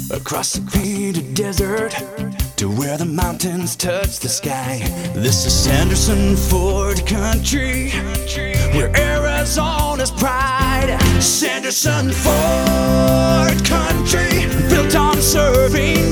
Across the painted desert to where the mountains touch the sky. This is Sanderson Ford country, where Arizona's pride. Sanderson Ford country, built on serving